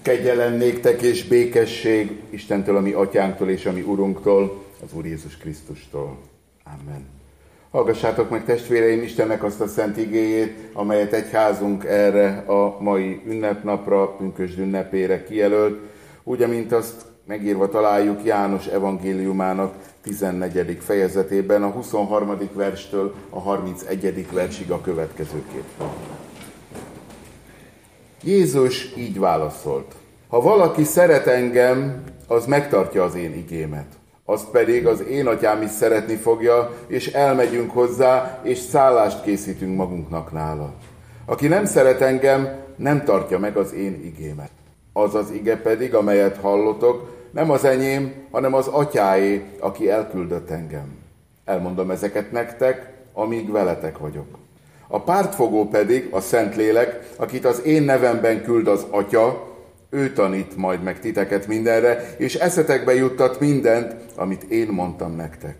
Kegyelem néktek és békesség Istentől, a mi atyánktól és a mi Urunktól, az Úr Jézus Krisztustól. Amen. Hallgassátok meg, testvéreim, Istennek azt a szent igéjét, amelyet egyházunk erre a mai ünnepnapra, pünkösd ünnepére kijelölt, úgy, amint azt megírva találjuk János evangéliumának 14. fejezetében, a 23. verstől a 31. versig a következőképpen. Jézus így válaszolt: ha valaki szeret engem, az megtartja az én igémet. Azt pedig az én atyám is szeretni fogja, és elmegyünk hozzá, és szállást készítünk magunknak nála. Aki nem szeret engem, nem tartja meg az én igémet. Az az ige pedig, amelyet hallotok, nem az enyém, hanem az atyáé, aki elküldött engem. Elmondom ezeket nektek, amíg veletek vagyok. A pártfogó pedig, a Szentlélek, akit az én nevemben küld az Atya, ő tanít majd meg titeket mindenre, és eszetekbe juttat mindent, amit én mondtam nektek.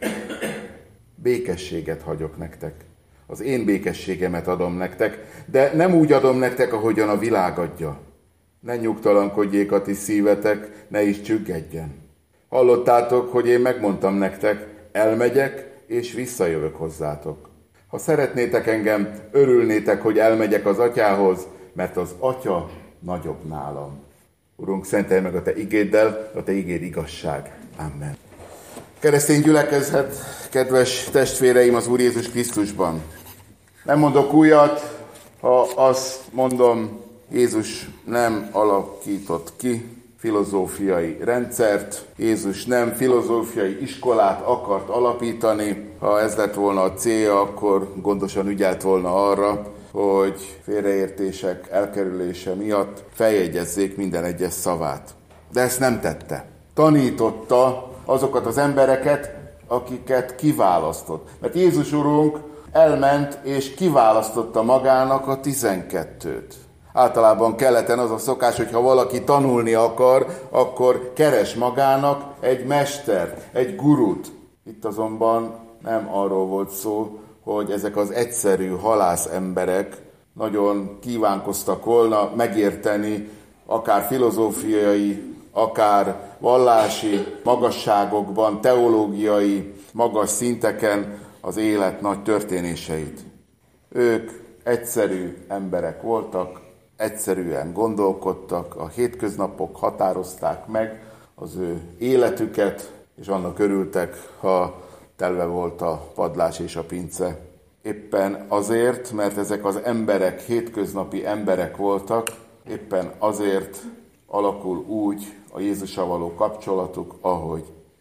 Békességet hagyok nektek. Az én békességemet adom nektek, de nem úgy adom nektek, ahogyan a világ adja. Ne nyugtalankodjék a ti szívetek, ne is csüggedjen. Hallottátok, hogy én megmondtam nektek, elmegyek, és visszajövök hozzátok. Ha szeretnétek engem, örülnétek, hogy elmegyek az Atyához, mert az Atya nagyobb nálam. Urunk, szentelj meg a te igéddel, a te igéd igazság. Amen. Keresztény gyülekezet, kedves testvéreim az Úr Jézus Krisztusban. Nem mondok újat, ha azt mondom, Jézus nem alakított ki filozófiai rendszert, Jézus nem filozófiai iskolát akart alapítani. Ha ez lett volna a célja, akkor gondosan ügyelt volna arra, hogy félreértések elkerülése miatt feljegyezzék minden egyes szavát. De ezt nem tette. Tanította azokat az embereket, akiket kiválasztott. Mert Jézus Urunk elment és kiválasztotta magának a 12-t. Általában keleten az a szokás, hogy ha valaki tanulni akar, akkor keres magának egy mestert, egy gurut. Itt azonban nem arról volt szó, hogy ezek az egyszerű halász emberek nagyon kívánkoztak volna megérteni akár filozófiai, akár vallási magasságokban, teológiai magas szinteken az élet nagy történéseit. Ők egyszerű emberek voltak, egyszerűen gondolkodtak, a hétköznapok határozták meg az ő életüket, és annak örültek, ha telve volt a padlás és a pince. Éppen azért, mert ezek az emberek hétköznapi emberek voltak, éppen azért alakul úgy a Jézussal való kapcsolatuk, ahogy.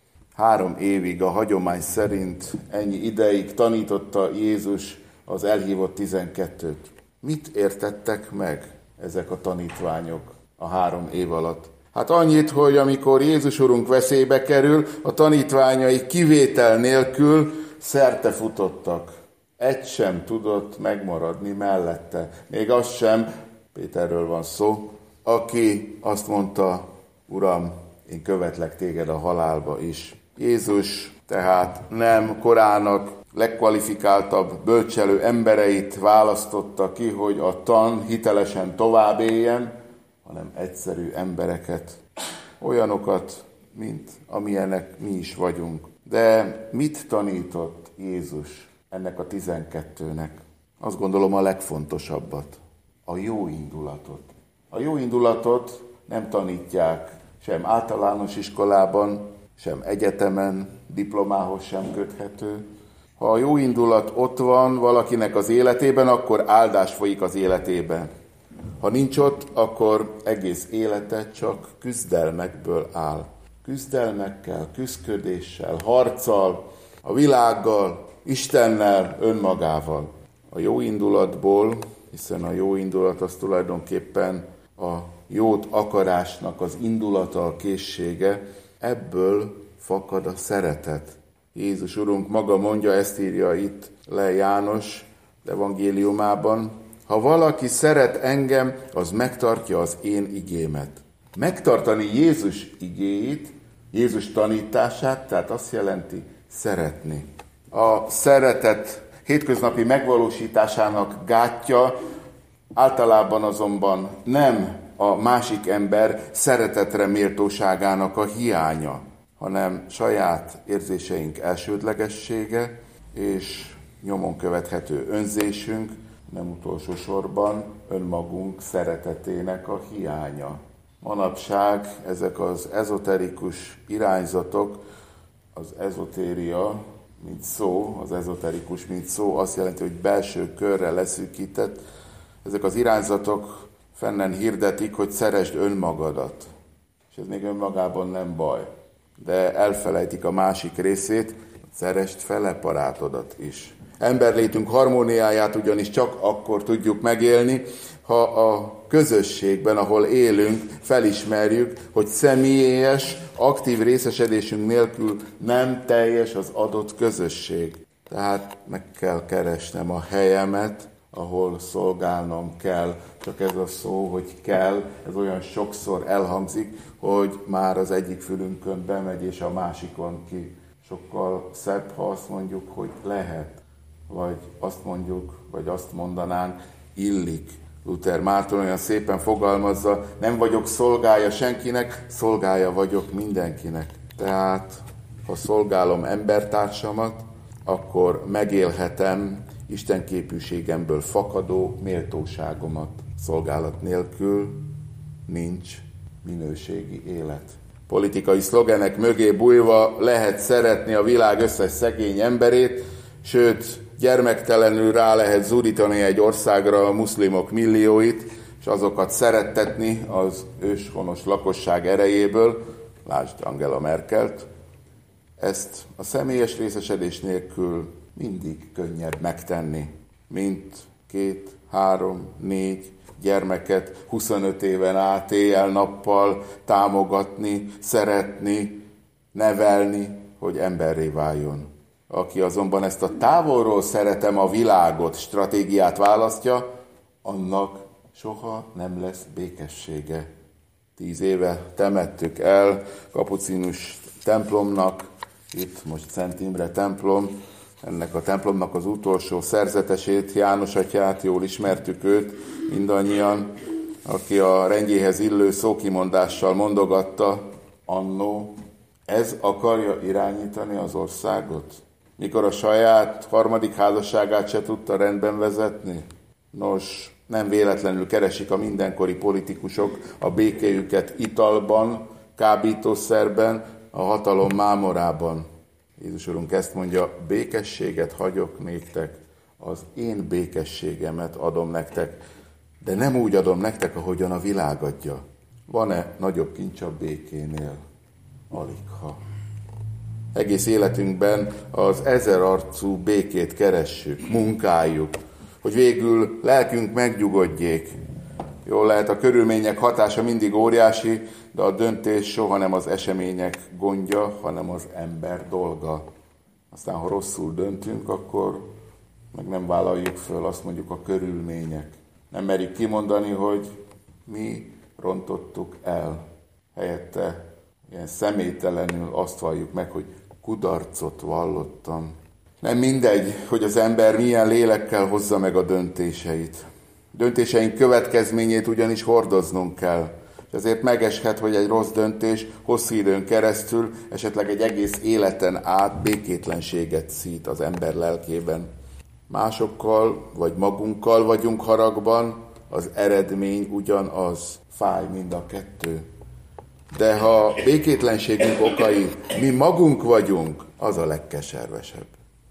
3 évig a hagyomány szerint ennyi ideig tanította Jézus az elhívott 12-t. Mit értettek meg ezek a tanítványok a 3 év alatt? Hát annyit, hogy amikor Jézus Urunk veszélybe kerül, a tanítványai kivétel nélkül szerte futottak. Egy sem tudott megmaradni mellette. Még az sem, Péterről van szó, aki azt mondta, Uram, én követlek téged a halálba is. Jézus tehát nem korának legkvalifikáltabb bölcselő embereit választotta ki, hogy a tan hitelesen tovább éljen, hanem egyszerű embereket, olyanokat, mint amilyenek mi is vagyunk. De mit tanított Jézus ennek a 12-nek? Azt gondolom a legfontosabbat, a jó indulatot. A jó indulatot nem tanítják sem általános iskolában, sem egyetemen, diplomához sem köthető. Ha a jó indulat ott van valakinek az életében, akkor áldás folyik az életében. Ha nincs ott, akkor egész élete csak küzdelmekből áll. Küzdelmekkel, küszködéssel, harccal, a világgal, Istennel, önmagával. A jó indulatból, hiszen a jó indulat az tulajdonképpen a jót akarásnak az indulata, a készsége, ebből fakad a szeretet. Jézus Urunk maga mondja, ezt írja itt le János evangéliumában, ha valaki szeret engem, az megtartja az én igémet. Megtartani Jézus igéit, Jézus tanítását, tehát azt jelenti szeretni. A szeretet hétköznapi megvalósításának gátja általában azonban nem a másik ember szeretetre méltóságának a hiánya, hanem saját érzéseink elsődlegessége és nyomon követhető önzésünk, nem utolsó sorban önmagunk szeretetének a hiánya. Manapság ezek az ezoterikus irányzatok, az ezotéria, mint szó, az ezoterikus, mint szó, azt jelenti, hogy belső körre leszűkített. Ezek az irányzatok fennen hirdetik, hogy szeresd önmagadat. És ez még önmagában nem baj. De elfelejtik a másik részét, szeresd fele barátodat is. Emberlétünk harmóniáját ugyanis csak akkor tudjuk megélni, ha a közösségben, ahol élünk, felismerjük, hogy személyes, aktív részesedésünk nélkül nem teljes az adott közösség. Tehát meg kell keresnem a helyemet, ahol szolgálnom kell. Csak ez a szó, hogy kell, ez olyan sokszor elhangzik, hogy már az egyik fülünkön bemegy, és a másikon ki. Sokkal szebb, ha azt mondjuk, hogy lehet, vagy azt mondjuk, vagy azt mondanánk, illik. Luther Márton olyan szépen fogalmazza, nem vagyok szolgája senkinek, szolgája vagyok mindenkinek. Tehát, ha szolgálom embertársamat, akkor megélhetem Isten képűségemből fakadó méltóságomat. Szolgálat nélkül nincs minőségi élet. Politikai szlogenek mögé bújva lehet szeretni a világ összes szegény emberét, sőt, gyermektelenül rá lehet zúdítani egy országra a muszlimok millióit, és azokat szerettetni az őshonos lakosság erejéből, lásd Angela Merkelt. Ezt a személyes részesedés nélkül mindig könnyebb megtenni, mint 2, 3, 4 gyermeket 25 éven át éjjel-nappal támogatni, szeretni, nevelni, hogy emberré váljon. Aki azonban ezt a távolról szeretem a világot stratégiát választja, annak soha nem lesz békessége. 10 éve temettük el kapucinus templomnak, itt most Szent Imre templom, ennek a templomnak az utolsó szerzetesét, János atyát, jól ismertük őt mindannyian, aki a rendjéhez illő szókimondással mondogatta annó, ez akarja irányítani az országot? Mikor a saját harmadik házasságát se tudta rendben vezetni? Nos, nem véletlenül keresik a mindenkori politikusok a békéjüket italban, kábítószerben, a hatalom mámorában. Jézus Urunk ezt mondja, békességet hagyok néktek, az én békességemet adom nektek, de nem úgy adom nektek, ahogyan a világ adja. Van-e nagyobb kincs a békénél? Aligha. Egész életünkben az ezerarcú békét keressük, munkáljuk, hogy végül lelkünk megnyugodjék. Jól lehet, a körülmények hatása mindig óriási, de a döntés soha nem az események gondja, hanem az ember dolga. Aztán, ha rosszul döntünk, akkor meg nem vállaljuk föl, azt mondjuk a körülmények. Nem merjük kimondani, hogy mi rontottuk el. Helyette ilyen személytelenül azt valljuk meg, hogy kudarcot vallottam. Nem mindegy, hogy az ember milyen lélekkel hozza meg a döntéseit. Döntéseink következményét ugyanis hordoznunk kell. És ezért megeshet, hogy egy rossz döntés hosszú időn keresztül, esetleg egy egész életen át békétlenséget szít az ember lelkében. Másokkal vagy magunkkal vagyunk haragban, az eredmény ugyanaz, fáj mind a kettő. De ha békétlenségünk okai mi magunk vagyunk, az a legkeservesebb.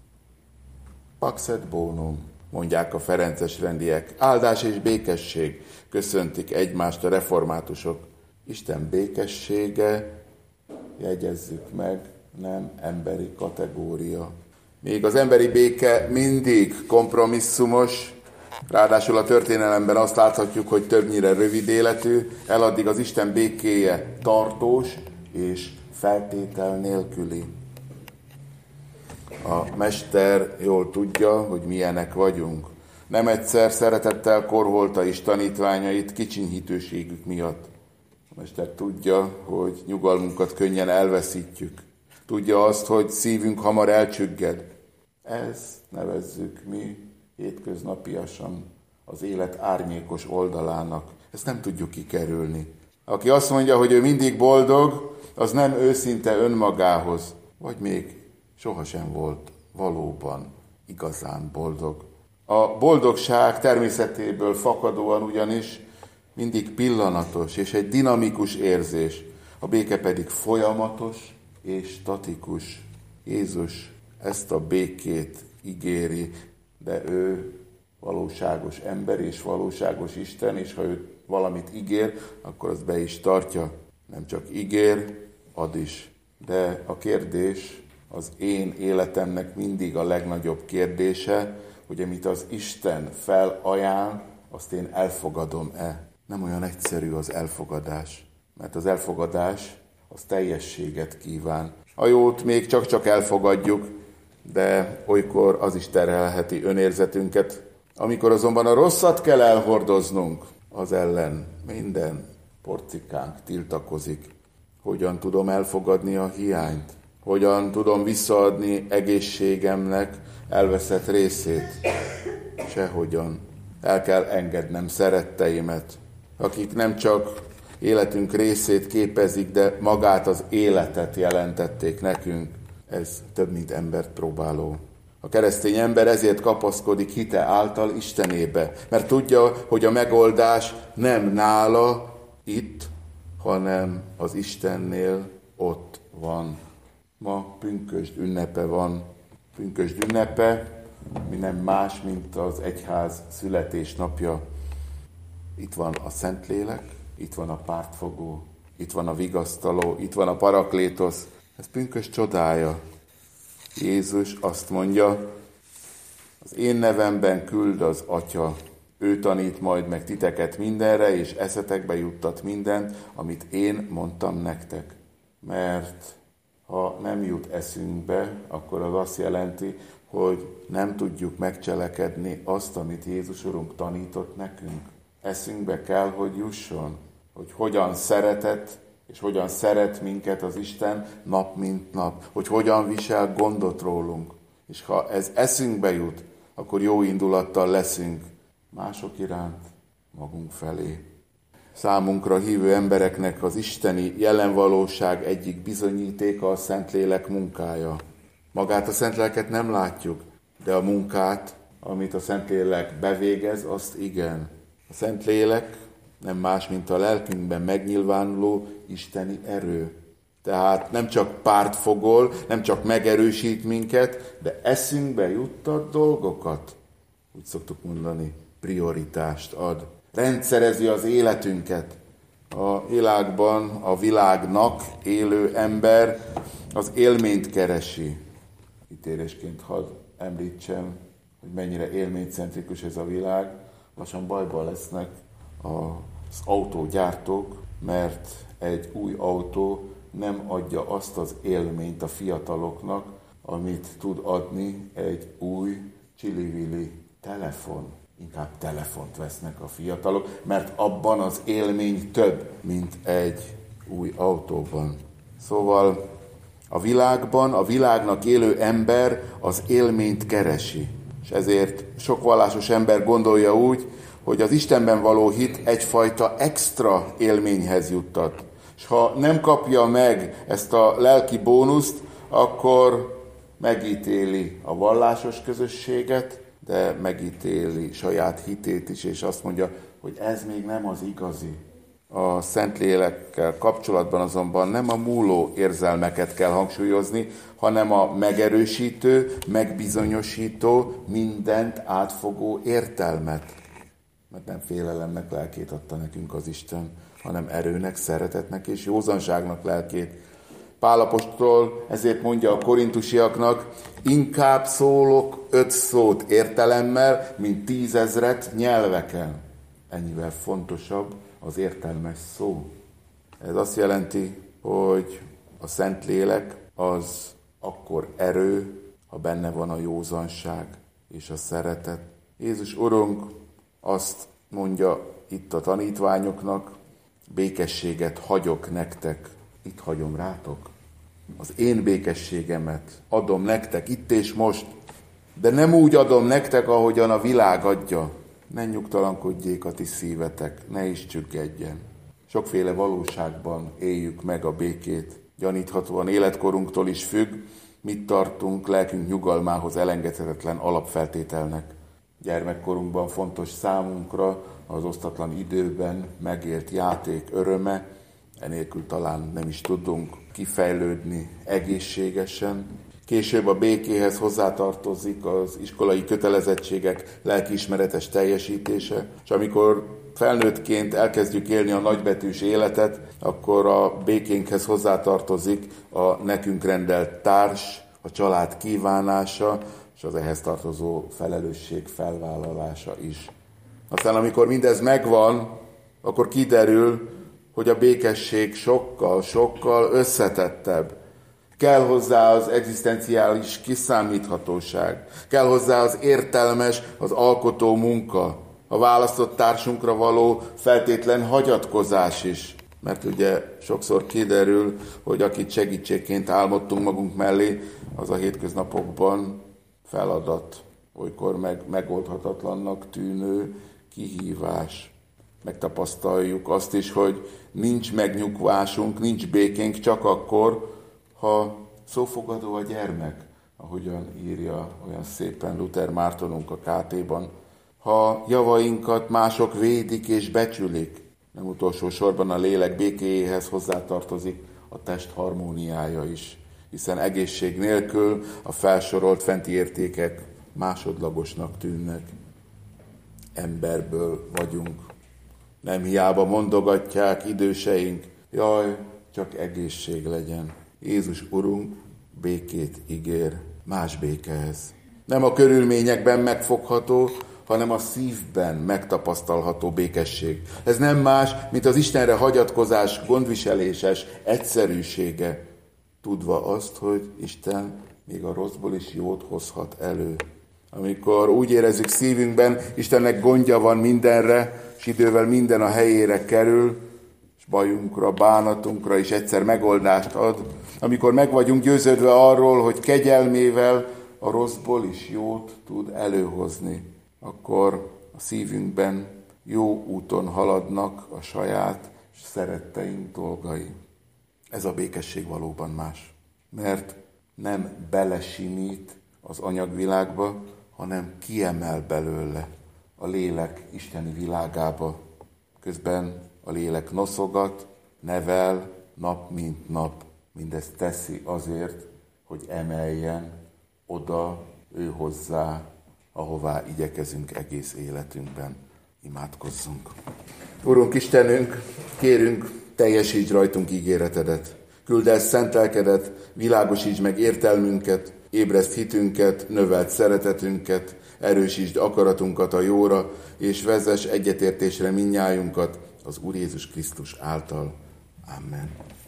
Pax et bonum, mondják a ferences rendiek, áldás és békesség, köszöntik egymást a reformátusok. Isten békessége, jegyezzük meg, nem emberi kategória. Még az emberi béke mindig kompromisszumos, ráadásul a történelemben azt láthatjuk, hogy többnyire rövid életű, eladdig az Isten békéje tartós és feltétel nélküli. A mester jól tudja, hogy milyenek vagyunk. Nem egyszer szeretettel korholta is tanítványait kicsinyhítőségük miatt. A mester tudja, hogy nyugalmunkat könnyen elveszítjük. Tudja azt, hogy szívünk hamar elcsügged. Ezt nevezzük mi hétköznapiasan az élet árnyékos oldalának. Ezt nem tudjuk kikerülni. Aki azt mondja, hogy ő mindig boldog, az nem őszinte önmagához, vagy még sohasem volt valóban igazán boldog. A boldogság természetéből fakadóan ugyanis mindig pillanatos és egy dinamikus érzés, a béke pedig folyamatos és statikus. Jézus ezt a békét ígéri, de ő valóságos ember és valóságos Isten, és ha ő valamit ígér, akkor azt be is tartja. Nem csak ígér, ad is. De a kérdés az én életemnek mindig a legnagyobb kérdése, hogy amit az Isten felajánl, azt én elfogadom-e. Nem olyan egyszerű az elfogadás, mert az elfogadás az teljességet kíván. A jót még csak-csak elfogadjuk, de olykor az is terhelheti önérzetünket. Amikor azonban a rosszat kell elhordoznunk, az ellen minden porcikánk tiltakozik. Hogyan tudom elfogadni a hiányt? Hogyan tudom visszaadni egészségemnek elveszett részét? Sehogyan. El kell engednem szeretteimet, akik nem csak életünk részét képezik, de magát az életet jelentették nekünk. Ez több, mint embert próbáló. A keresztény ember ezért kapaszkodik hite által Istenébe, mert tudja, hogy a megoldás nem nála itt, hanem az Istennél ott van. Ma pünkösd ünnepe van. Pünkösd ünnepe, mi nem más, mint az egyház születésnapja. Itt van a Szentlélek, itt van a pártfogó, itt van a vigasztaló, itt van a paraklétosz. Ez pünkösd csodája. Jézus azt mondja, az én nevemben küld az Atya. Ő tanít majd meg titeket mindenre, és eszetekbe juttat mindent, amit én mondtam nektek. Mert ha nem jut eszünkbe, akkor az azt jelenti, hogy nem tudjuk megcselekedni azt, amit Jézus Urunk tanított nekünk. Eszünkbe kell, hogy jusson, hogy hogyan szeretett, és hogyan szeret minket az Isten nap mint nap, hogy hogyan visel gondot rólunk. És ha ez eszünkbe jut, akkor jó indulattal leszünk mások iránt, magunk felé. Számunkra hívő embereknek az isteni jelenvalóság egyik bizonyítéka a Szentlélek munkája. Magát a Szentléleket nem látjuk, de a munkát, amit a Szentlélek bevégez, azt igen. A Szentlélek nem más, mint a lelkünkben megnyilvánuló isteni erő. Tehát nem csak pártfogol, nem csak megerősít minket, de eszünkbe juttat dolgokat. Úgy szoktuk mondani, prioritást ad. Rendszerezi az életünket. A világban, a világnak élő ember az élményt keresi. Ítélésként hadd említsem, hogy mennyire élménycentrikus ez a világ. Lassan bajban lesznek az autógyártók, mert egy új autó nem adja azt az élményt a fiataloknak, amit tud adni egy új csili-vili telefon. Inkább telefont vesznek a fiatalok, mert abban az élmény több, mint egy új autóban. Szóval a világban, a világnak élő ember az élményt keresi. És ezért sok vallásos ember gondolja úgy, hogy az Istenben való hit egyfajta extra élményhez juttat. És ha nem kapja meg ezt a lelki bónuszt, akkor megítéli a vallásos közösséget, de megítéli saját hitét is, és azt mondja, hogy ez még nem az igazi. A Szentlélekkel kapcsolatban azonban nem a múló érzelmeket kell hangsúlyozni, hanem a megerősítő, megbizonyosító, mindent átfogó értelmet. Mert nem félelemnek lelkét adta nekünk az Isten, hanem erőnek, szeretetnek és józanságnak lelkét. Pál apostol ezért mondja a korintusiaknak, inkább szólok 5 szót értelemmel, mint 10 000 nyelveken. Ennyivel fontosabb az értelmes szó. Ez azt jelenti, hogy a Szentlélek az akkor erő, ha benne van a józanság és a szeretet. Jézus Urunk azt mondja itt a tanítványoknak, békességet hagyok nektek, itt hagyom rátok. Az én békességemet adom nektek itt és most, de nem úgy adom nektek, ahogyan a világ adja. ne nyugtalankodjék a ti szívetek, ne is csüggedjen. Sokféle valóságban éljük meg a békét. Gyaníthatóan életkorunktól is függ, mit tartunk lelkünk nyugalmához elengedhetetlen alapfeltételnek. Gyermekkorunkban fontos számunkra az osztatlan időben megélt játék öröme, enélkül talán nem is tudunk kifejlődni egészségesen. Később a békéhez hozzátartozik az iskolai kötelezettségek lelkiismeretes teljesítése, és amikor felnőttként elkezdjük élni a nagybetűs életet, akkor a békénkhez hozzátartozik a nekünk rendelt társ, a család kívánása, és az ehhez tartozó felelősség felvállalása is. Aztán amikor mindez megvan, akkor kiderül, hogy a békesség sokkal összetettebb. Kell hozzá az egzisztenciális kiszámíthatóság, kell hozzá az értelmes, az alkotó munka, a választott társunkra való feltétlen hagyatkozás is. Mert ugye sokszor kiderül, hogy akit segítségként álmodtunk magunk mellé, az a hétköznapokban feladat, olykor megoldhatatlannak tűnő kihívás. Megtapasztaljuk azt is, hogy nincs megnyugvásunk, nincs békénk csak akkor, ha szófogadó a gyermek, ahogyan írja olyan szépen Luther Mártonunk a KT-ban, ha javainkat mások védik és becsülik, nem utolsó sorban a lélek békéjéhez hozzátartozik a test harmóniája is, hiszen egészség nélkül a felsorolt fenti értékek másodlagosnak tűnnek. Emberből vagyunk. Nem hiába mondogatják időseink, jaj, csak egészség legyen. Jézus Urunk békét ígér, más békehez. Nem a körülményekben megfogható, hanem a szívben megtapasztalható békesség. Ez nem más, mint az Istenre hagyatkozás gondviseléses egyszerűsége, tudva azt, hogy Isten még a rosszból is jót hozhat elő. Amikor úgy érezzük szívünkben, Istennek gondja van mindenre, és idővel minden a helyére kerül, és bajunkra, bánatunkra is egyszer megoldást ad, amikor meg vagyunk győződve arról, hogy kegyelmével a rosszból is jót tud előhozni, akkor a szívünkben jó úton haladnak a saját és szeretteink dolgai. Ez a békesség valóban más, mert nem belesimít az anyagvilágba, hanem kiemel belőle a lélek isteni világába. Közben a lélek noszogat, nevel, nap mint nap. Mindezt teszi azért, hogy emeljen oda ő hozzá, ahová igyekezünk egész életünkben. Imádkozzunk. Urunk Istenünk, kérünk, teljesíts rajtunk ígéretedet. Küld el szent lelkedet, világosíts meg értelmünket, ébreszt hitünket, növeld szeretetünket, erősítsd akaratunkat a jóra, és vezess egyetértésre mindnyájunkat az Úr Jézus Krisztus által. Amen.